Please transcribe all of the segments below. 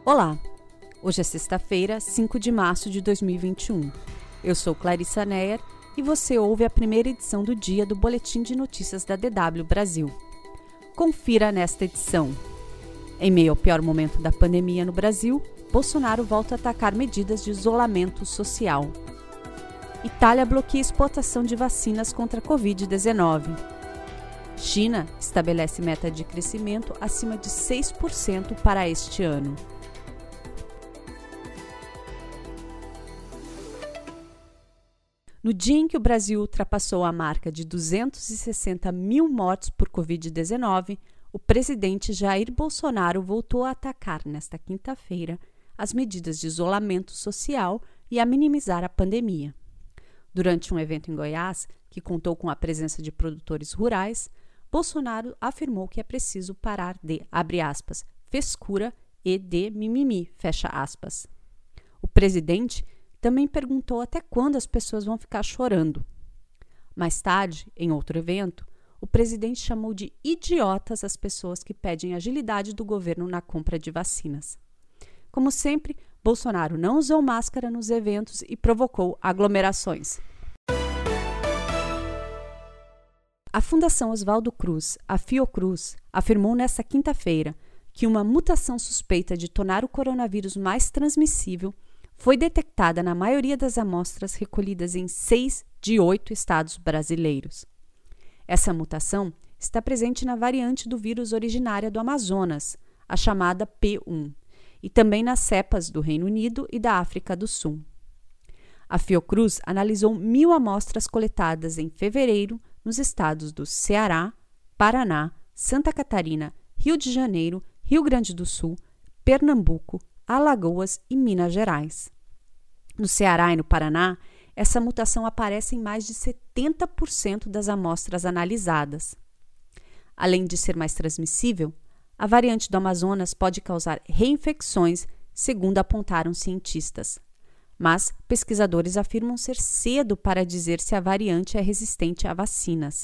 Olá! Hoje é sexta-feira, 5 de março de 2021. Eu sou Clarissa Neyer e você ouve a primeira edição do dia do Boletim de Notícias da DW Brasil. Confira nesta edição. Em meio ao pior momento da pandemia no Brasil, Bolsonaro volta a atacar medidas de isolamento social. Itália bloqueia exportação de vacinas contra a Covid-19. China estabelece meta de crescimento acima de 6% para este ano. No dia em que o Brasil ultrapassou a marca de 260 mil mortos por Covid-19, o presidente Jair Bolsonaro voltou a atacar nesta quinta-feira as medidas de isolamento social e a minimizar a pandemia. Durante um evento em Goiás, que contou com a presença de produtores rurais, Bolsonaro afirmou que é preciso parar de, abre aspas, frescura e de mimimi, fecha aspas. O presidente também perguntou até quando as pessoas vão ficar chorando. Mais tarde, em outro evento, o presidente chamou de idiotas as pessoas que pedem agilidade do governo na compra de vacinas. Como sempre, Bolsonaro não usou máscara nos eventos e provocou aglomerações. A Fundação Oswaldo Cruz, a Fiocruz, afirmou nesta quinta-feira que uma mutação suspeita de tornar o coronavírus mais transmissível foi detectada na maioria das amostras recolhidas em 6 de 8 estados brasileiros. Essa mutação está presente na variante do vírus originária do Amazonas, a chamada P1, e também nas cepas do Reino Unido e da África do Sul. A Fiocruz analisou 1.000 amostras coletadas em fevereiro nos estados do Ceará, Paraná, Santa Catarina, Rio de Janeiro, Rio Grande do Sul, Pernambuco, Alagoas e Minas Gerais. No Ceará e no Paraná, essa mutação aparece em mais de 70% das amostras analisadas. Além de ser mais transmissível, a variante do Amazonas pode causar reinfecções, segundo apontaram cientistas. Mas pesquisadores afirmam ser cedo para dizer se a variante é resistente a vacinas.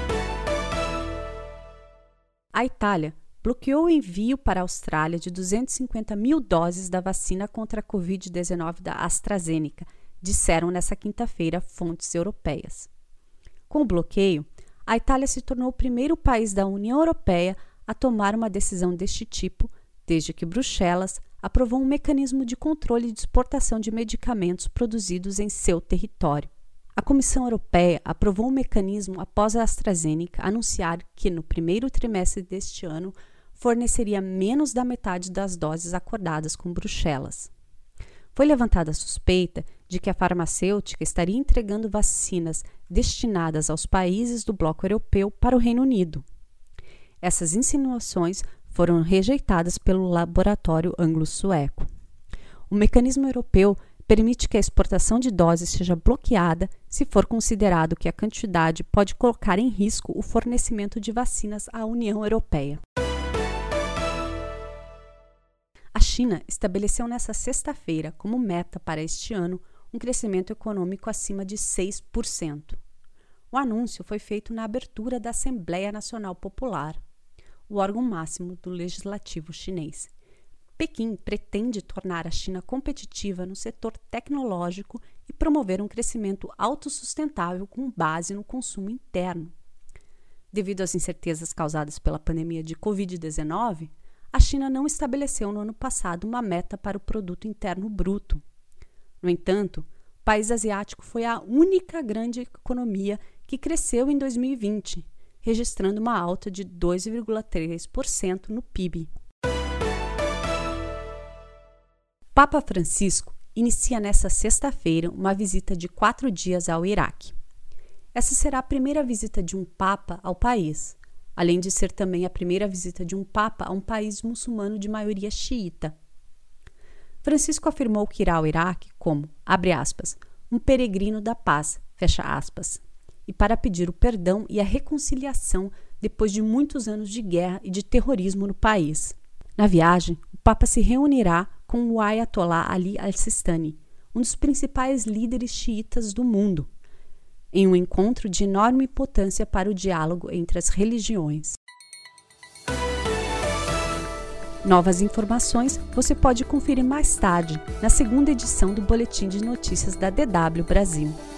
A Itália bloqueou o envio para a Austrália de 250 mil doses da vacina contra a Covid-19 da AstraZeneca, disseram nesta quinta-feira fontes europeias. Com o bloqueio, a Itália se tornou o primeiro país da União Europeia a tomar uma decisão deste tipo, desde que Bruxelas aprovou um mecanismo de controle de exportação de medicamentos produzidos em seu território. A Comissão Europeia aprovou o mecanismo após a AstraZeneca anunciar que, no primeiro trimestre deste ano, forneceria menos da metade das doses acordadas com Bruxelas. Foi levantada a suspeita de que a farmacêutica estaria entregando vacinas destinadas aos países do bloco europeu para o Reino Unido. Essas insinuações foram rejeitadas pelo laboratório anglo-sueco. O mecanismo europeu permite que a exportação de doses seja bloqueada se for considerado que a quantidade pode colocar em risco o fornecimento de vacinas à União Europeia. A China estabeleceu nesta sexta-feira como meta para este ano um crescimento econômico acima de 6%. O anúncio foi feito na abertura da Assembleia Nacional Popular, o órgão máximo do legislativo chinês. Pequim pretende tornar a China competitiva no setor tecnológico e promover um crescimento autossustentável com base no consumo interno. Devido às incertezas causadas pela pandemia de Covid-19, a China não estabeleceu no ano passado uma meta para o produto interno bruto. No entanto, o país asiático foi a única grande economia que cresceu em 2020, registrando uma alta de 2,3% no PIB. Papa Francisco inicia nesta sexta-feira uma visita de 4 dias ao Iraque. Essa será a primeira visita de um Papa ao país, além de ser também a primeira visita de um Papa a um país muçulmano de maioria xiita. Francisco afirmou que irá ao Iraque como, abre aspas, um peregrino da paz, fecha aspas, e para pedir o perdão e a reconciliação depois de muitos anos de guerra e de terrorismo no país. Na viagem, o Papa se reunirá com o Ayatollah Ali al-Sistani, um dos principais líderes xiitas do mundo, em um encontro de enorme importância para o diálogo entre as religiões. Novas informações você pode conferir mais tarde, na segunda edição do Boletim de Notícias da DW Brasil.